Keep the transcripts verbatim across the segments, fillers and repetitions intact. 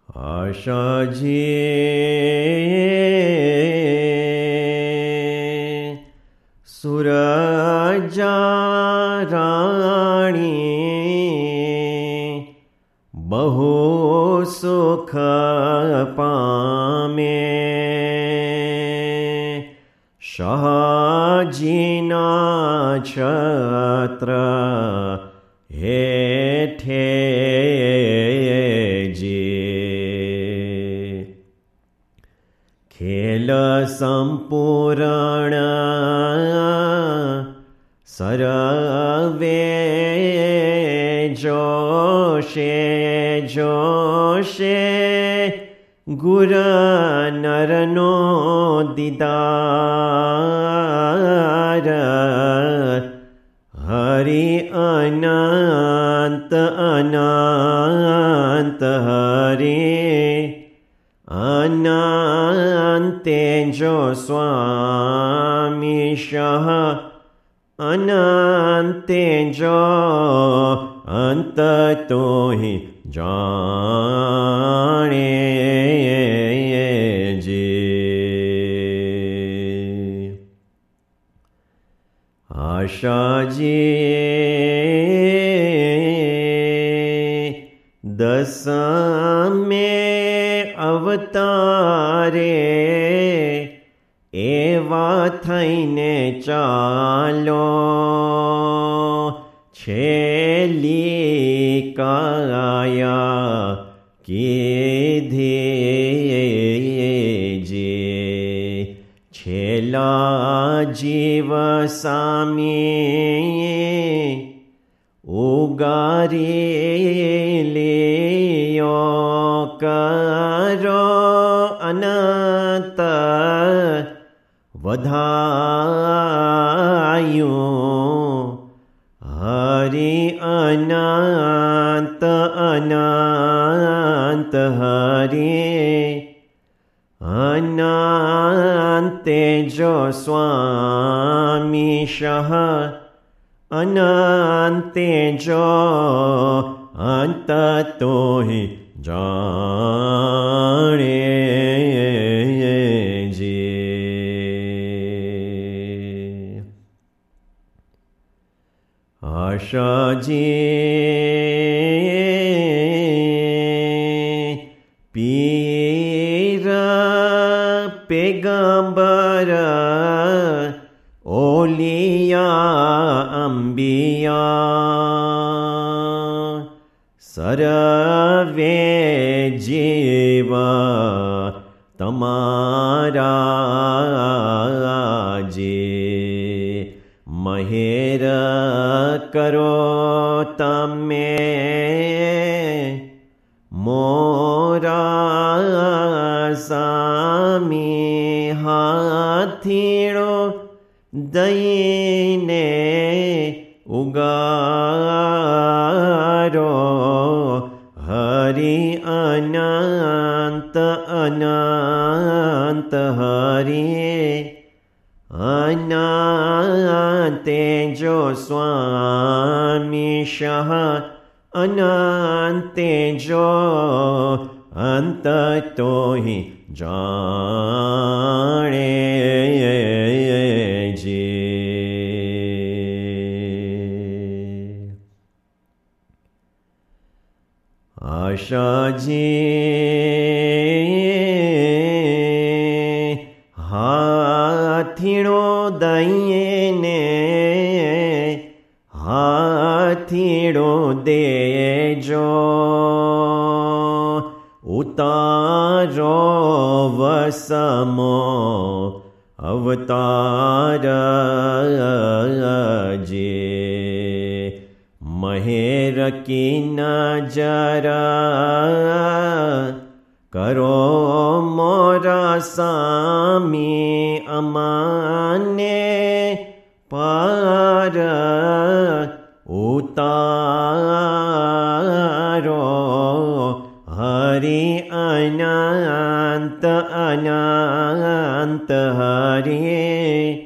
આશાજી સુરજા રાણી બહુ સુખ પામે, શાહજીના છત્ર હેઠે ખેલ સંપૂર્ણ સર્વે જોશે જોશે, ગુર નરનો દીદાર, હરિ અનંત અનંત હરિ અનંતે જો સ્વામી શહ, અનંતે જો અંત તોહિ જાણે જી. આશાજી દસમે અવતારે એવા થઈને ચાલો, છેલ્લી કાયા કીધી જે, છેલ્લા જીવ સામી ઉગારી લિયો, કરો અનંત વધાયું, હરિ અનંત અનંત હરિ અનંતે જો સ્વામી શહ, અનંતે જો અંત તોહિ જાણે જી. આશાજી પીર પેગંબર ઓલિયા અંબિયા, સર્વે જીવ તમારા જે, મહેર કરો તમે મોરા સામી, હાથીડો દઈને ઉગારો, હરિ અનંત અનંત હરિ અનંતે જો સ્વામી શહ, અનંતે જો અંત તોહિ જાણે જી. આશાજી હાથીણો દઈને હાથીડો દેજો, ઉતારો વસમો અવતાર જે, મહેર કી નજર કરો મોરા સામી, અમાને પાર ઉતારો, હરિ અનંત અનંત હરિ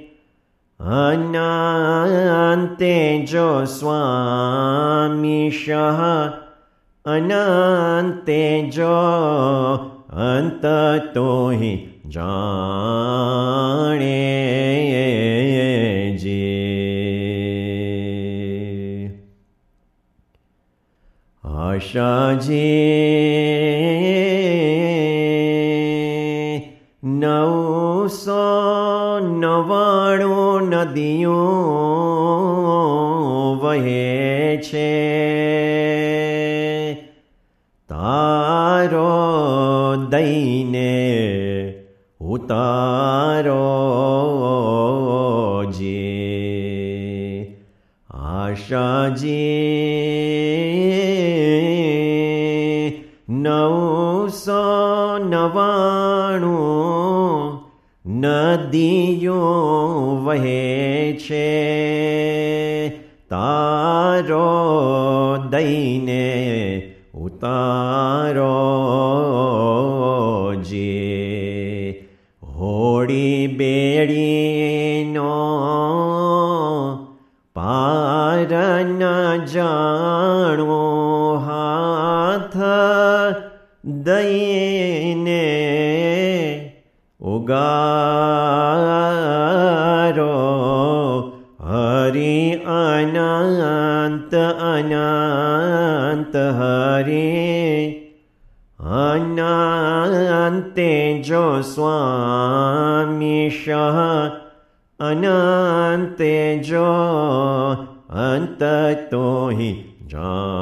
અનંતે જો સ્વામી શહ, અનંત અંતે જો અંત તોહી જાણે જે આશાજી નવસો નવાણું નદીઓ વહે છે તારો દઈને ઉતારો જે આશાજી નવસો નવાણું નદીઓ વહે છે તારો દઈને ઉતારો જે હોડી બેડીનો પાર ન જાણો હાથ દઈને ઉગારો હરિ અનંત અનંત હરિ અનંતે જો સ્વામી શહ અનંતે જો અંત તોહી જા